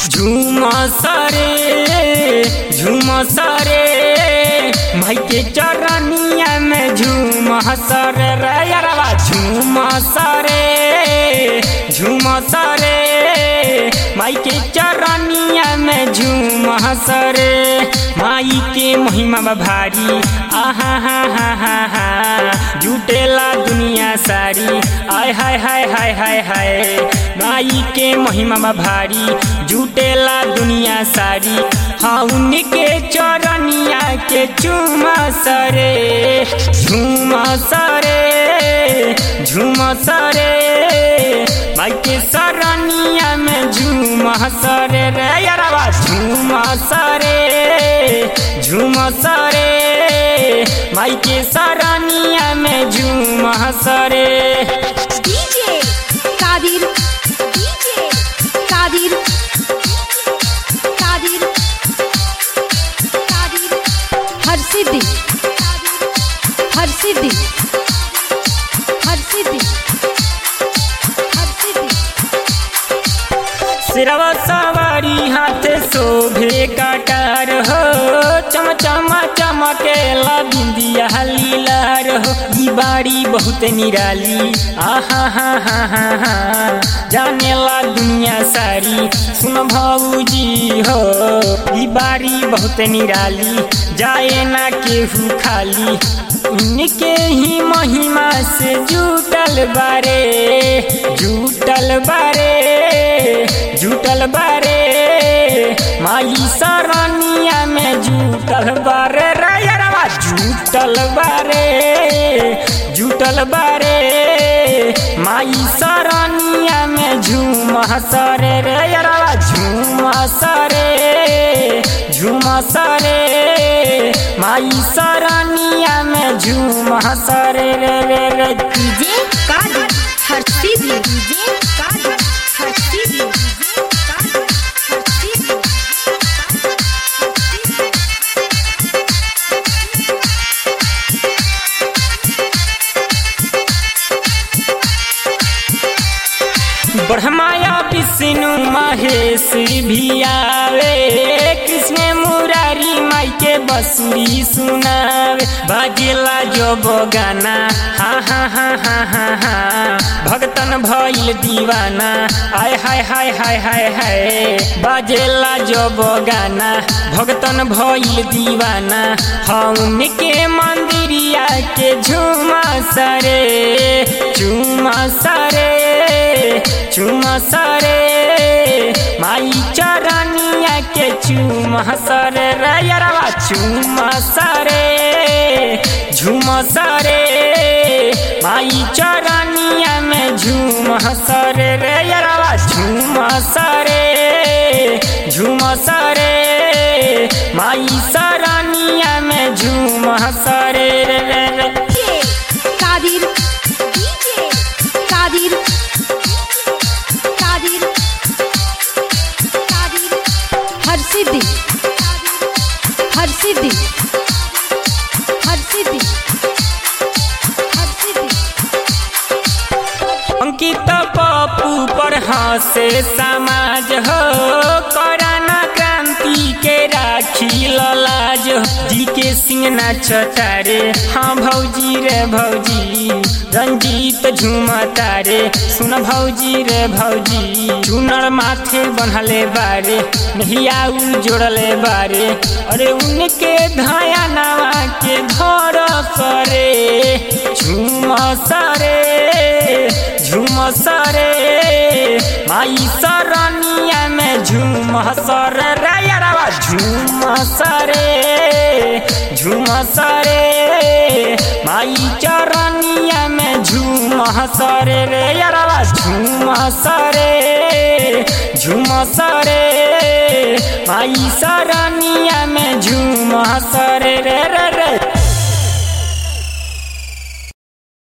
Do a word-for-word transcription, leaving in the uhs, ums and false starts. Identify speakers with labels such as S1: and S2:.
S1: झूमस रे झूमस रे माई के चरनिया में झूमस रे यारवा झूमस रे झूमस रे माई के चरनिया में झूमस रे माई के महिमा भारी आहा हा हा हा हा जुटेला दुनिया सारी आय हाय हाय हाय हाय हाय माई के महिमा भारी जुटेला दुनिया सारी हाँ उनके चरनिया के झूमस रे झूमस रे झूमस रे माई के सरनिया में झूमस रे यारवा झूमस रे झूमस रे माई के सरनिया में झूमस रे
S2: डीजे कादिर डीजे कादिर कादिर कादिर हर सिद्धि हर सिद्धि हर सिद्धि हर सिद्धि
S1: सिरवा सवारी हाथ शोभे काटार हो चम चमा चमकेला बिंदिया लीलार हो ई बाड़ी बहुत निराली आहा हा हा हा हा जानेला दुनिया सारी सुन भौजी हो ई बाड़ी बहुत निराली जाए ना केहू खाली इनके ही महिमा से जुटल बारे जुटल बारे जुटल बारे माई सरनिया में जुटल बारे यारवा जुटल बारे जुटल बारे माई सरनिया में झूमस रे यारवा झूमस रे झूमस रे माई सरनिया में झूमस रे
S2: डीजे कादिर हर सिद्धि डीजे कादिर हर सिद्धि डीजे कादिर हर सिद्धि
S1: ब्रह्माया विष्णु महेश भी आवे कृष्ण मुरारी माई के बंसुरी सुनावे बाजेला जो गाना हा हा हा हा हा हा भगतन भइल दीवाना आय हाय हाय हाय हाय हाय बाजेला जो गाना भगतन भइल दीवाना हम के मंदिरिया के झूमस रे झूमस रे झूमस रे माई चरनिया के झूमस रे यारवा झूमस रे झूमस रे माई चरनिया में झूमस रे यारवा झूमस रे झूमस रे माई सरनिया में झूमस रे
S2: कादिर डीजे कादिर कादिर कादिर हर सिद्धि हर सिद्धि हर सिद्धि हर सिद्धि
S1: अंकित पप्पू पर हंसे समाज हो कोरोना क्रांति के राखी लाज हो जी के सिंह नाचतारे हाँ भौजी रे भौजी रंजीत झूमता रे सुन भौजी रे भौजी चुनर माथे बनहले बारे नहिया जोड़ले बारे अरे उनके धाया नवा के धर करे झूमस रे झूमस रे माई सरनिया में झूमस रे यारवा झूमस रे झूमस रे माई चरनिया में झूमस रे यारवा झूमस रे झूमस रे माई सरनिया में झूमस रे रे रे